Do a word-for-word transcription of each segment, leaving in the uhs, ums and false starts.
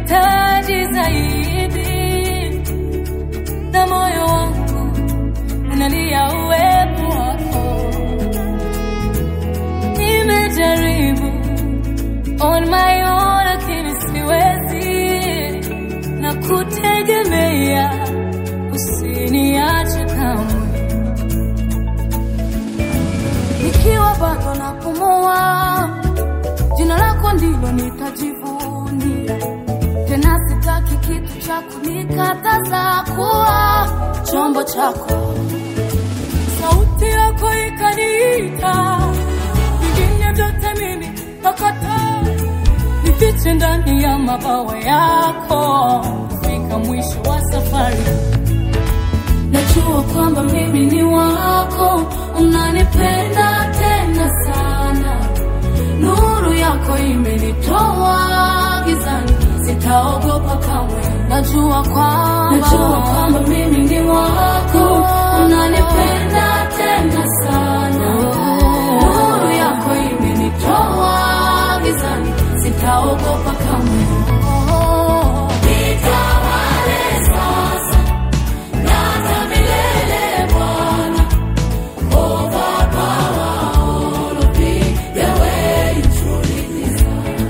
nahitaji zaidi, na moyo wangu unalia uwepo wako. Nimejaribu on my own lakini siwezi, na kutegemea usiniache kamwe. Nikiwa bado napumua, jina lako ndilo nitajivunia. Tena sitaki kitu cha kunikataza kuwa chombo chako. Sauti yako ikaniita, vingine vyote mimi nakataa. Nifiche ndani ya mabawa yako, kufika mwisho wa safari. Najua kwamba mimi ni wako, unanipenda tena sana. Nuru yako imenitoa gizani, sitaogopa kamwe. Najua kwamba Najua kwamba mimi ni wako, unanipenda tena sana. Nuru yako imenitoa gizani, sitaogopa kamwe. Nitawale sasa na hata milele Bwana. Overpower all of me, the way you truly desire.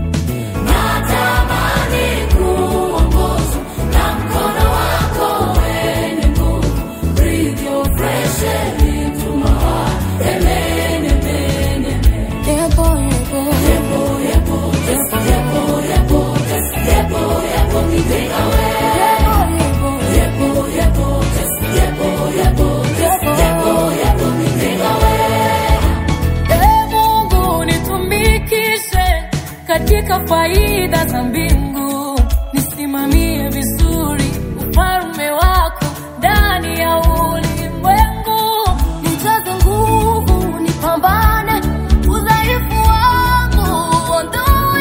Natamani kuongozwa na mkono wako wenye nguvu. Breathe your fresh air into my heart. Amen, amen, amen. Yebo, yebo, yebo, yebo, yes, yebo, yebo, yes, yebo, yebo, nipige away. Yebo, yebo, yebo, yes, yebo, yebo, yes, yebo, yebo, nipige away. Ee Mungu nitumikishe katika faida za mbingu, nisimamie vizuri ufalme wako ndani ya ulimwengu. Nijaze nguvu nipambane, udhaifu wangu uondoe.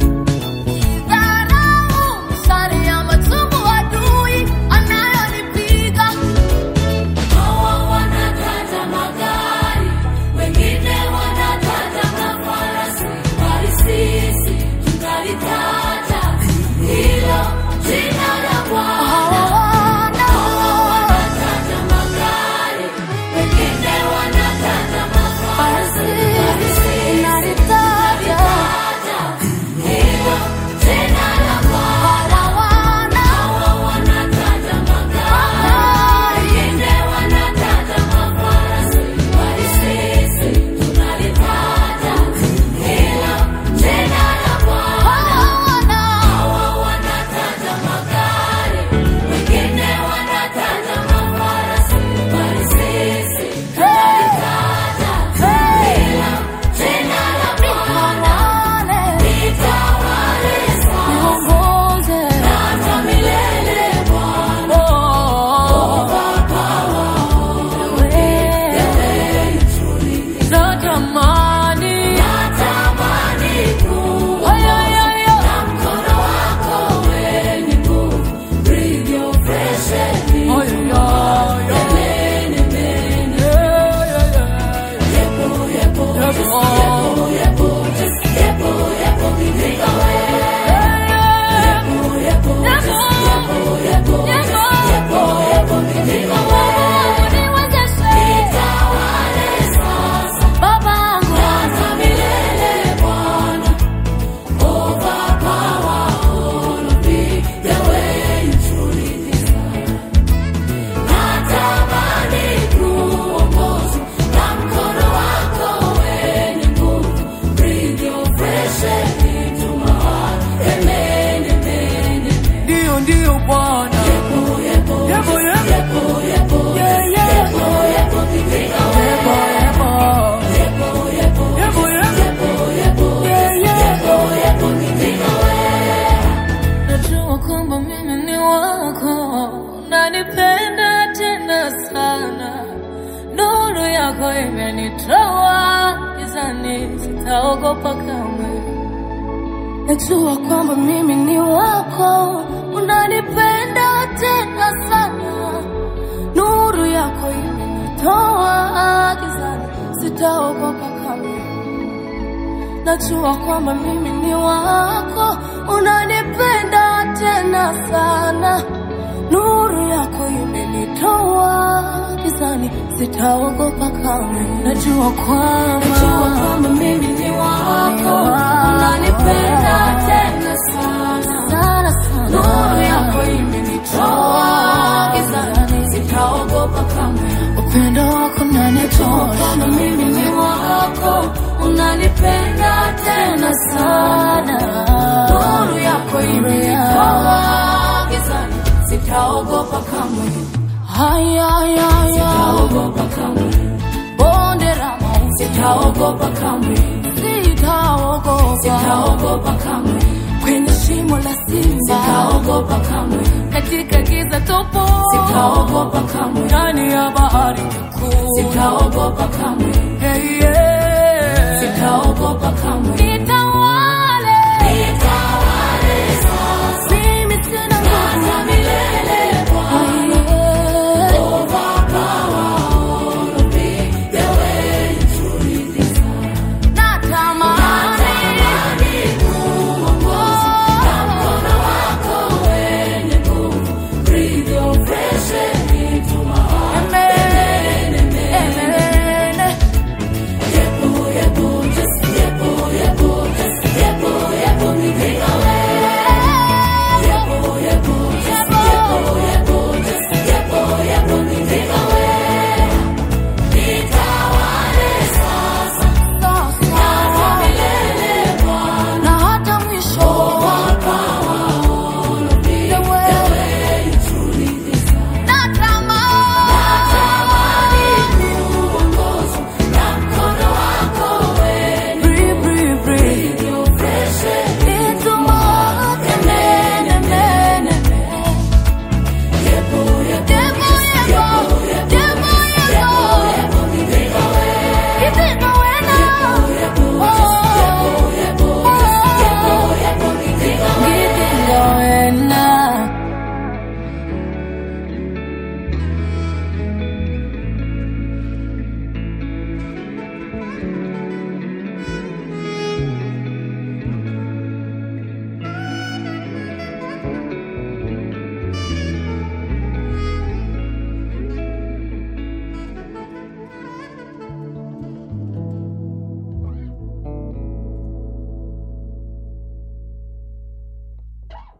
Nidharau mishale ya machungu adui anayonipiga. Hawa wanataja magari, wengine wanataja mafarasi, bali sisi tunalitaja hilo jina la Bwana. Hawa wanataja magari, wengine wanataja mafarasi, bali sisi tunalitaja hilo jina la Bwana. Hawa wanataja magari, wengine wanataja mafarasi, bali sisi tunalitaja hilo jina la Bwana. Hawa wanataja magari, wengine wanataja mafarasi, bali sisi tunalitaja hilo jina la Bwana. Nitawale sasa na hata milele Bwana. Overpower all of me, the way you truly desire. Natamani, natamani kuongozwa na mkono wako wenye nguvu. Breathe your fresh air into my heart. Amen, amen, amen. Yebo, yebo, yes, yebo, yebo, yes, yebo, yebo, nipige away. Yebo, yebo, yes, yebo, yebo, yes, yebo, yebo, nipige away. Nitawale sasa babangu na hata milele Bwana. Overpower all of me, the way you truly desire. Natamani kuongozwa na mkono wako wenye nguvu. Breathe your fresh air into my heart. Amen, amen, amen. Ndio, ndio Bwana. Yebo, yebo, yebo, yebo, yebo, yeah, yeah. Yebo, yebo, nipige away. Yebo, yebo, yebo, yebo, yebo, yebo, yebo, yeah, yeah. Yebo, yebo, nipige away. Najua kwamba mimi ni wako, unanipenda tena sana. Nuru yako imenitoa gizani, sitaogopa kamwe. Najua kwamba mimi ni wako, unanipenda tena sana. Nuru yako imenitoa gizani, sitaogopa kamwe. najua kwamba mimi ni wako, unanipenda tena sana. Nuru yako imenitoa gizani, sitaogopa kamwe. Najua kwamba najua kwamba mimi ni wako, unanipenda tena sana sana sana. Nuru yako imenitoa gizani, sitaogopa kamwe. Upendo wako unanitoa kama mimi ni wako, unanipenda tena sana. Nuru yako imenitoa gizani, sitaogopa kamwe. Haya haya sitaogopa kamwe. Bonde la mauti sitaogopa kamwe. Sitaogopa sitaogopa kamwe. Kwenye shimo la simba sitaogopa kamwe. Katika giza topo sitaogopa kamwe. Ndani ya bahari kuu sitaogopa